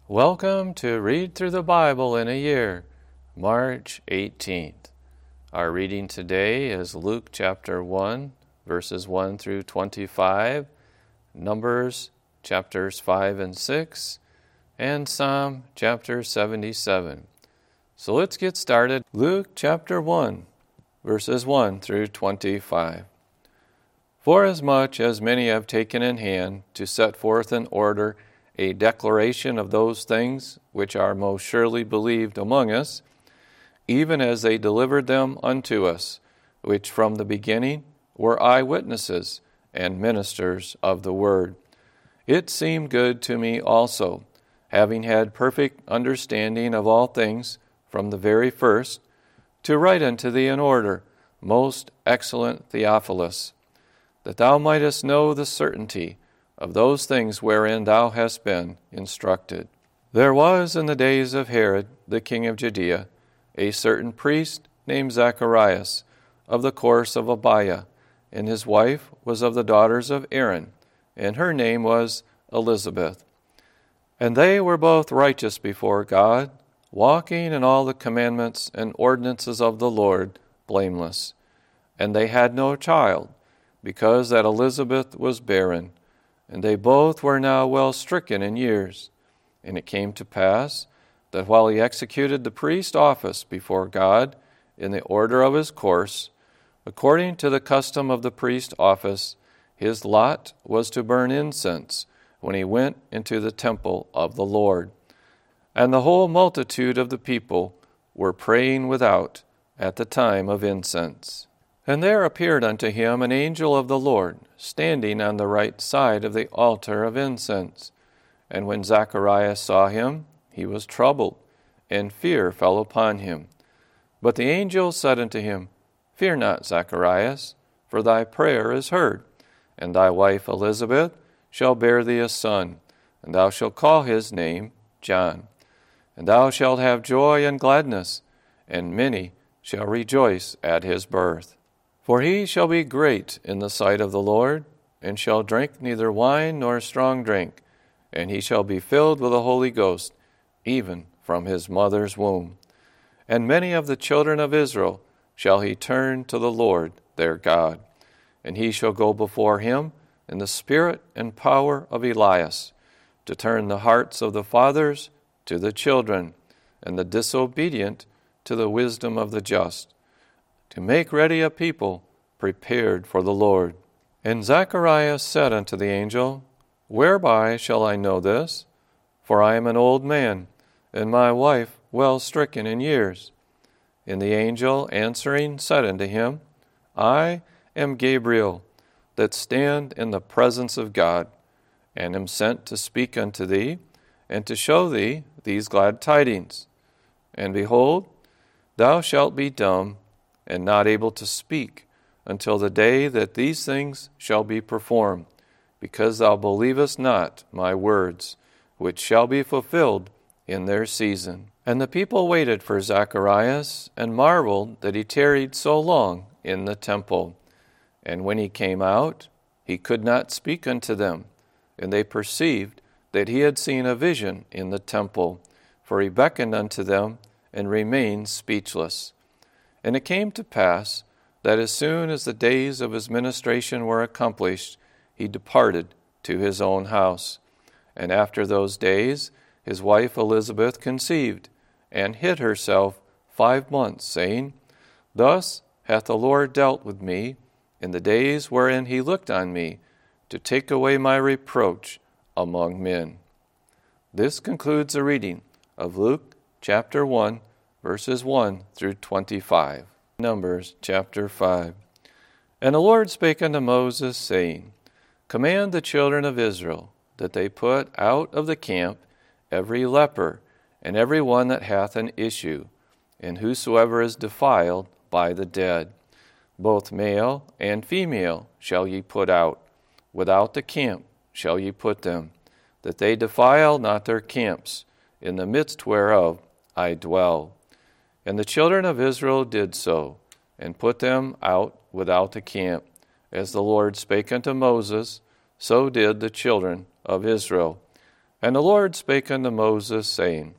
Welcome to Read Through the Bible in a Year, March 18th. Our reading today is Luke chapter 1, verses 1 through 25, Numbers chapters 5 and 6, and Psalm chapter 77. So let's get started. Luke chapter 1, verses 1 through 25. Forasmuch as many have taken in hand to set forth in order a declaration of those things which are most surely believed among us, even as they delivered them unto us, which from the beginning were eyewitnesses and ministers of the word. It seemed good to me also, having had perfect understanding of all things from the very first, to write unto thee in order, most excellent Theophilus, that thou mightest know the certainty of those things wherein thou hast been instructed. There was in the days of Herod, the king of Judea, a certain priest named Zacharias, of the course of Abiah, and his wife was of the daughters of Aaron, and her name was Elizabeth. And they were both righteous before God, walking in all the commandments and ordinances of the Lord, blameless. And they had no child, because that Elizabeth was barren, and they both were now well stricken in years. And it came to pass that while he executed the priest's office before God in the order of his course, according to the custom of the priest's office, his lot was to burn incense when he went into the temple of the Lord. And the whole multitude of the people were praying without at the time of incense. And there appeared unto him an angel of the Lord, standing on the right side of the altar of incense. And when Zacharias saw him, he was troubled, and fear fell upon him. But the angel said unto him, Fear not, Zacharias, for thy prayer is heard, and thy wife Elizabeth shall bear thee a son, and thou shalt call his name John. And thou shalt have joy and gladness, and many shall rejoice at his birth. For he shall be great in the sight of the Lord, and shall drink neither wine nor strong drink, and he shall be filled with the Holy Ghost, even from his mother's womb. And many of the children of Israel shall he turn to the Lord their God. And he shall go before him in the spirit and power of Elias, to turn the hearts of the fathers to the children, and the disobedient to the wisdom of the just, to make ready a people prepared for the Lord. And Zacharias said unto the angel, Whereby shall I know this? For I am an old man, and my wife well stricken in years. And the angel answering said unto him, I am Gabriel, that stand in the presence of God, and am sent to speak unto thee, and to show thee these glad tidings. And behold, thou shalt be dumb, and not able to speak, until the day that these things shall be performed, because thou believest not my words, which shall be fulfilled in their season. And the people waited for Zacharias, and marveled that he tarried so long in the temple. And when he came out, he could not speak unto them, and they perceived that he had seen a vision in the temple, for he beckoned unto them, and remained speechless. And it came to pass that as soon as the days of his ministration were accomplished, he departed to his own house. And after those days his wife Elizabeth conceived, and hid herself 5 months, saying, Thus hath the Lord dealt with me in the days wherein he looked on me, to take away my reproach among men. This concludes the reading of Luke chapter 1, verses 1 through 25. Numbers chapter 5. And the Lord spake unto Moses, saying, Command the children of Israel that they put out of the camp every leper, and every one that hath an issue, and whosoever is defiled by the dead. Both male and female shall ye put out. Without the camp shall ye put them, that they defile not their camps, in the midst whereof I dwell. And the children of Israel did so, and put them out without the camp. As the Lord spake unto Moses, so did the children of Israel. And the Lord spake unto Moses, saying,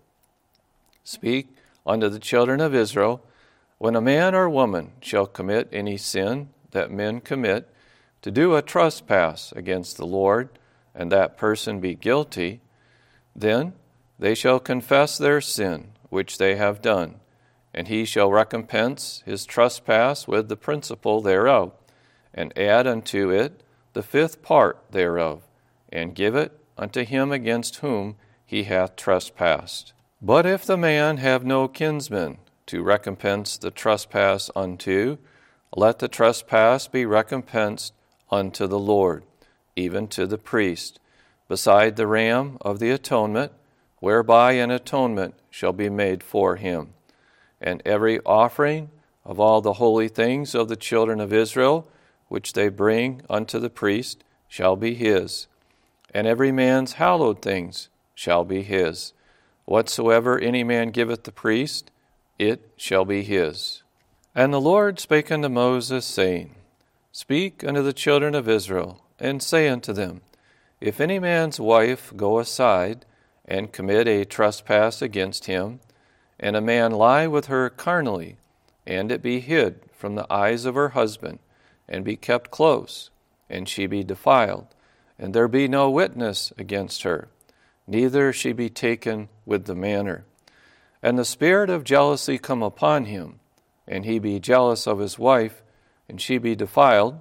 Speak unto the children of Israel, when a man or woman shall commit any sin that men commit, to do a trespass against the Lord, and that person be guilty, then they shall confess their sin which they have done, and he shall recompense his trespass with the principal thereof, and add unto it the fifth part thereof, and give it unto him against whom he hath trespassed. But if the man have no kinsman to recompense the trespass unto, let the trespass be recompensed unto the Lord, even to the priest, beside the ram of the atonement, whereby an atonement shall be made for him. And every offering of all the holy things of the children of Israel, which they bring unto the priest, shall be his. And every man's hallowed things shall be his. Whatsoever any man giveth the priest, it shall be his. And the Lord spake unto Moses, saying, Speak unto the children of Israel, and say unto them, If any man's wife go aside, and commit a trespass against him, and a man lie with her carnally, and it be hid from the eyes of her husband, and be kept close, and she be defiled, and there be no witness against her, neither she be taken with the manner. And the spirit of jealousy come upon him, and he be jealous of his wife, and she be defiled.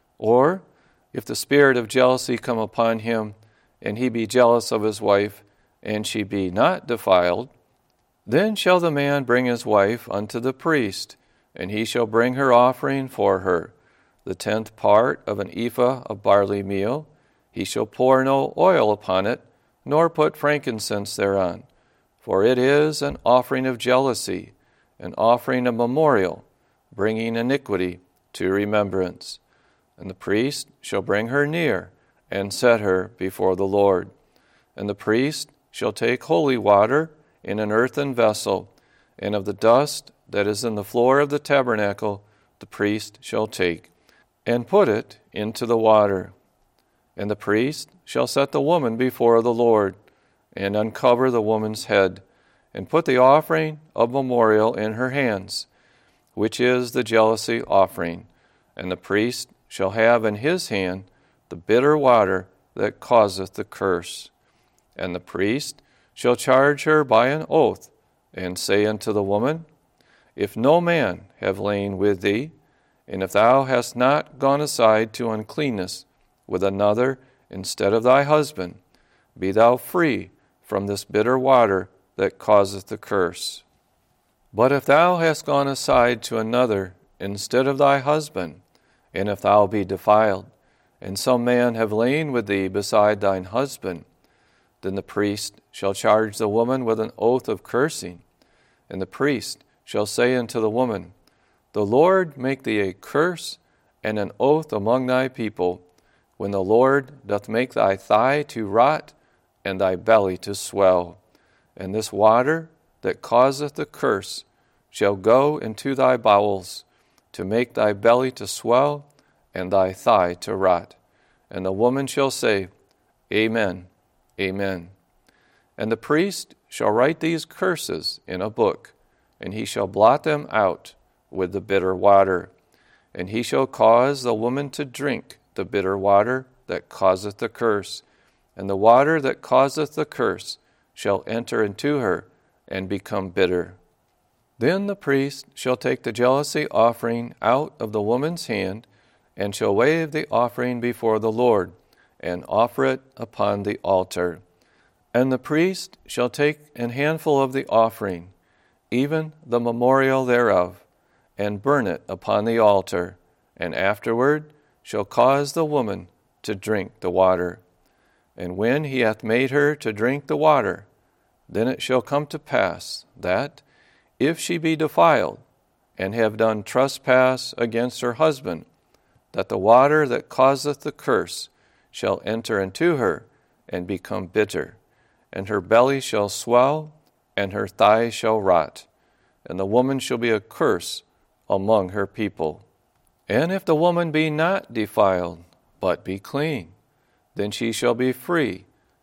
Or, if the spirit of jealousy come upon him, and he be jealous of his wife, and she be not defiled, then shall the man bring his wife unto the priest, and he shall bring her offering for her, the 10th part of an ephah of barley meal. He shall pour no oil upon it, nor put frankincense thereon, for it is an offering of jealousy, an offering of memorial, bringing iniquity to remembrance. And the priest shall bring her near, and set her before the Lord. And the priest shall take holy water in an earthen vessel, and of the dust that is in the floor of the tabernacle the priest shall take, and put it into the water. And the priest shall set the woman before the Lord, and uncover the woman's head, and put the offering of memorial in her hands, which is the jealousy offering. And the priest shall have in his hand the bitter water that causeth the curse. And the priest shall charge her by an oath, and say unto the woman, If no man have lain with thee, and if thou hast not gone aside to uncleanness with another instead of thy husband, be thou free from this bitter water that causeth the curse. But if thou hast gone aside to another instead of thy husband, and if thou be defiled, and some man have lain with thee beside thine husband, then the priest shall charge the woman with an oath of cursing, and the priest shall say unto the woman, The Lord make thee a curse and an oath among thy people, when the Lord doth make thy thigh to rot and thy belly to swell. And this water that causeth the curse shall go into thy bowels, to make thy belly to swell and thy thigh to rot. And the woman shall say, Amen, Amen. And the priest shall write these curses in a book, and he shall blot them out with the bitter water. And he shall cause the woman to drink the bitter water that causeth the curse, and the water that causeth the curse shall enter into her and become bitter. Then the priest shall take the jealousy offering out of the woman's hand, and shall wave the offering before the Lord, and offer it upon the altar. And the priest shall take an handful of the offering, even the memorial thereof, and burn it upon the altar, and afterward shall cause the woman to drink the water. And when he hath made her to drink the water, then it shall come to pass that, if she be defiled, and have done trespass against her husband, that the water that causeth the curse shall enter into her and become bitter, and her belly shall swell, and her thigh shall rot, and the woman shall be a curse among her people. And if the woman be not defiled, but be clean, then she shall be free,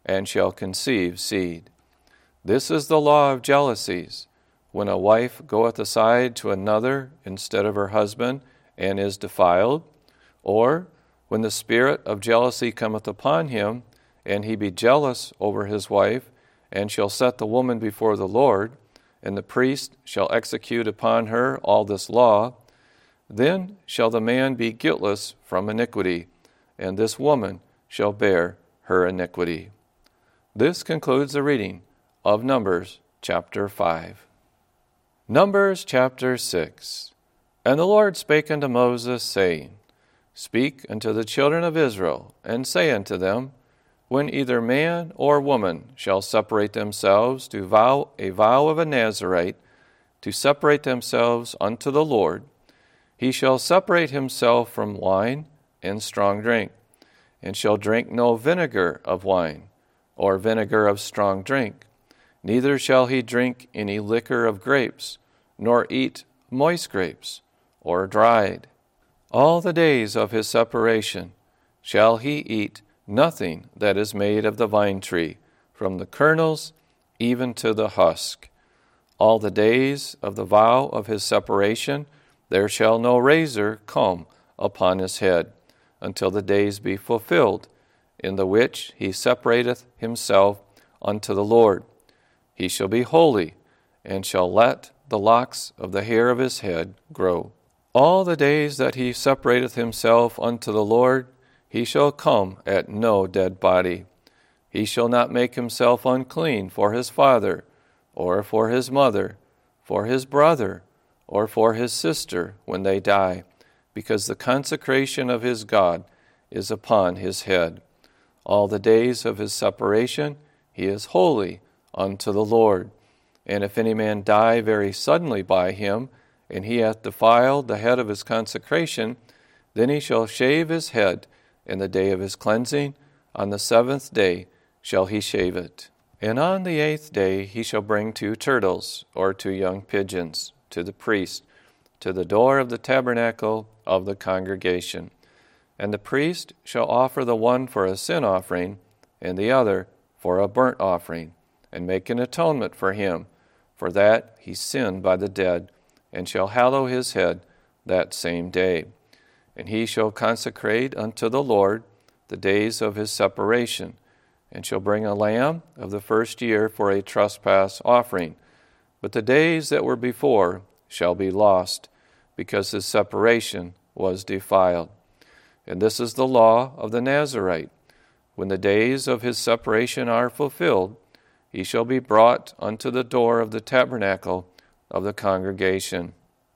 and shall conceive seed. This is the law of jealousies. When a wife goeth aside to another instead of her husband, and is defiled, or when the spirit of jealousy cometh upon him, and he be jealous over his wife, and shall set the woman before the Lord, and the priest shall execute upon her all this law, then shall the man be guiltless from iniquity, and this woman shall bear her iniquity. This concludes the reading of Numbers chapter 5. Numbers chapter 6. And the Lord spake unto Moses, saying, Speak unto the children of Israel, and say unto them, When either man or woman shall separate themselves to vow a vow of a Nazarite, to separate themselves unto the Lord, he shall separate himself from wine and strong drink, and shall drink no vinegar of wine, or vinegar of strong drink. Neither shall he drink any liquor of grapes, nor eat moist grapes, or dried. All the days of his separation shall he eat nothing that is made of the vine tree, from the kernels even to the husk. All the days of the vow of his separation there shall no razor come upon his head, until the days be fulfilled, in the which he separateth himself unto the Lord. He shall be holy, and shall let the locks of the hair of his head grow. All the days that he separateth himself unto the Lord, he shall come at no dead body. He shall not make himself unclean for his father, or for his mother, for his brother, or for his sister when they die, because the consecration of his God is upon his head. All the days of his separation he is holy unto the Lord. And if any man die very suddenly by him, and he hath defiled the head of his consecration, then he shall shave his head in the day of his cleansing. On the 7th day shall he shave it. And on the 8th day he shall bring 2 turtles, or 2 young pigeons, to the priest, to the door of the tabernacle of the congregation. And the priest shall offer the one for a sin offering, and the other for a burnt offering, and make an atonement for him, for that he sinned by the dead, and shall hallow his head that same day. And he shall consecrate unto the Lord the days of his separation, and shall bring a lamb of the first year for a trespass offering. But the days that were before shall be lost, because his separation was defiled. And this is the law of the Nazarite. When the days of his separation are fulfilled, he shall be brought unto the door of the tabernacle of the congregation.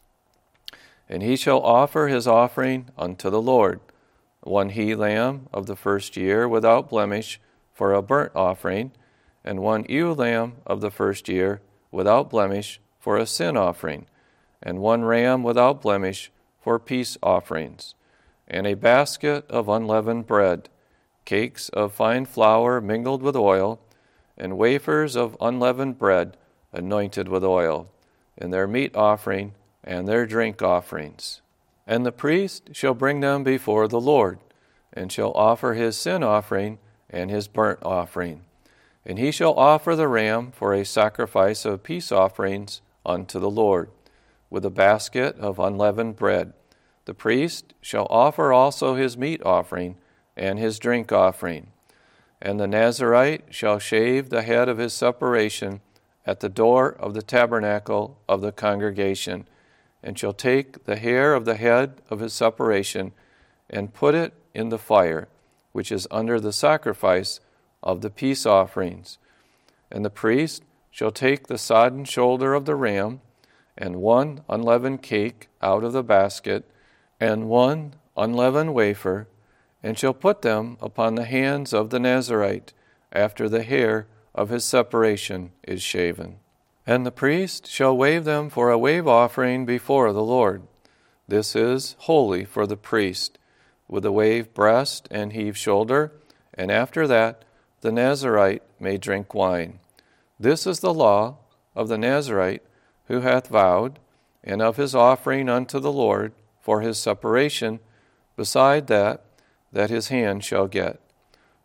And he shall offer his offering unto the Lord, 1 he-lamb of the first year without blemish for a burnt offering, and 1 ewe-lamb of the first year without blemish for a sin offering, and 1 ram without blemish for peace offerings, and a basket of unleavened bread, cakes of fine flour mingled with oil, and wafers of unleavened bread anointed with oil, and their meat offering and their drink offerings. And the priest shall bring them before the Lord, and shall offer his sin offering and his burnt offering. And he shall offer the ram for a sacrifice of peace offerings unto the Lord, with a basket of unleavened bread. The priest shall offer also his meat offering and his drink offering. And the Nazarite shall shave the head of his separation at the door of the tabernacle of the congregation, and shall take the hair of the head of his separation, and put it in the fire, which is under the sacrifice of the peace offerings. And the priest shall take the sodden shoulder of the ram, and 1 unleavened cake out of the basket, and 1 unleavened wafer, and shall put them upon the hands of the Nazarite, after the hair of his separation is shaven. And the priest shall wave them for a wave offering before the Lord. This is holy for the priest, with a wave breast and heave shoulder, and after that the Nazarite may drink wine. This is the law of the Nazarite who hath vowed, and of his offering unto the Lord for his separation, beside that his hand shall get.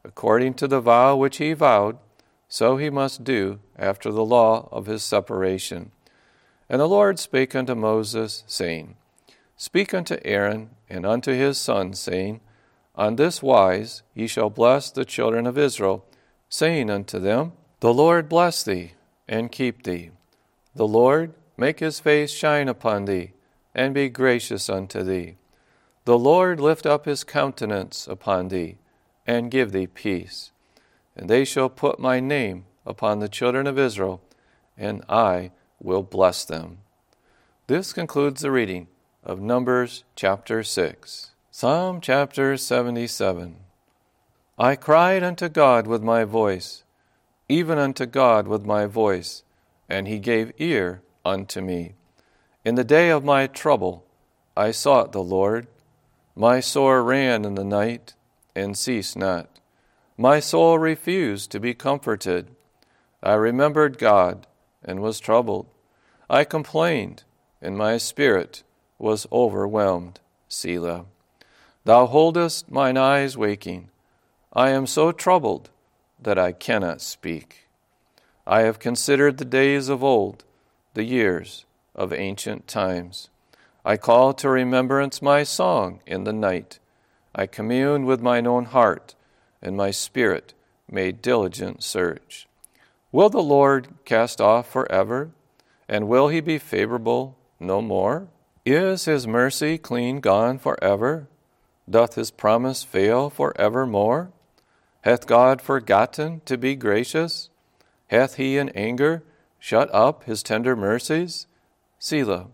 according to the vow which he vowed, so he must do after the law of his separation. And the Lord spake unto Moses, saying, Speak unto Aaron and unto his sons, saying, On this wise ye shall bless the children of Israel, saying unto them, The Lord bless thee, and keep thee. The Lord make his face shine upon thee, and be gracious unto thee. The Lord lift up his countenance upon thee, and give thee peace. And they shall put my name upon the children of Israel, and I will bless them. This concludes the reading of Numbers chapter 6. Psalm chapter 77. I cried unto God with my voice, even unto God with my voice, and he gave ear unto me. In the day of my trouble I sought the Lord. My soul ran in the night, and ceased not. My soul refused to be comforted. I remembered God, and was troubled. I complained, and my spirit was overwhelmed. Selah. Thou holdest mine eyes waking. I am so troubled that I cannot speak. I have considered the days of old, the years of ancient times. I call to remembrance my song in the night. I communed with mine own heart, and my spirit made diligent search. Will the Lord cast off forever, and will he be favorable no more? Is his mercy clean gone forever? Doth his promise fail forevermore? Hath God forgotten to be gracious? Hath he in anger shut up his tender mercies? Selah.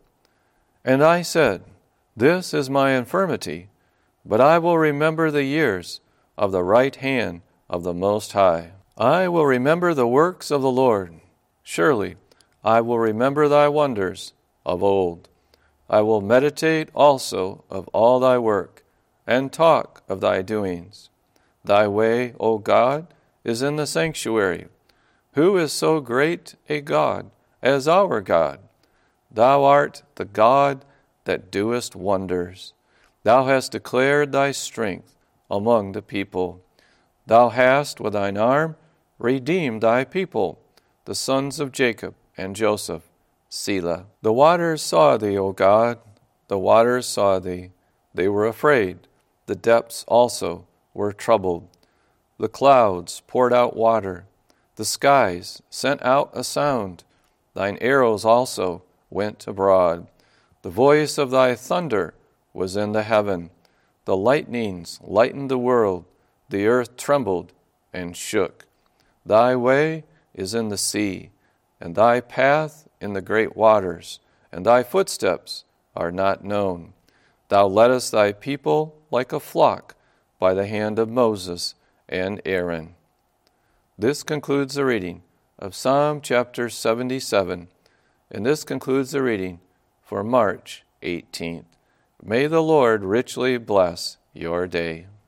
And I said, This is my infirmity, but I will remember the years of the right hand of the Most High. I will remember the works of the Lord. Surely I will remember thy wonders of old. I will meditate also of all thy work, and talk of thy doings. Thy way, O God, is in the sanctuary. Who is so great a God as our God? Thou art the God that doest wonders. Thou hast declared thy strength among the people. Thou hast with thine arm redeemed thy people, the sons of Jacob and Joseph. Selah. The waters saw thee, O God, the waters saw thee. They were afraid. The depths also were troubled. The clouds poured out water. The skies sent out a sound. Thine arrows also went abroad. The voice of thy thunder was in the heaven. The lightnings lightened the world. The earth trembled and shook. Thy way is in the sea, and thy path in the great waters, and thy footsteps are not known. Thou leddest thy people like a flock by the hand of Moses and Aaron. This concludes the reading of Psalm chapter 77, and this concludes the reading for March 18th. May the Lord richly bless your day.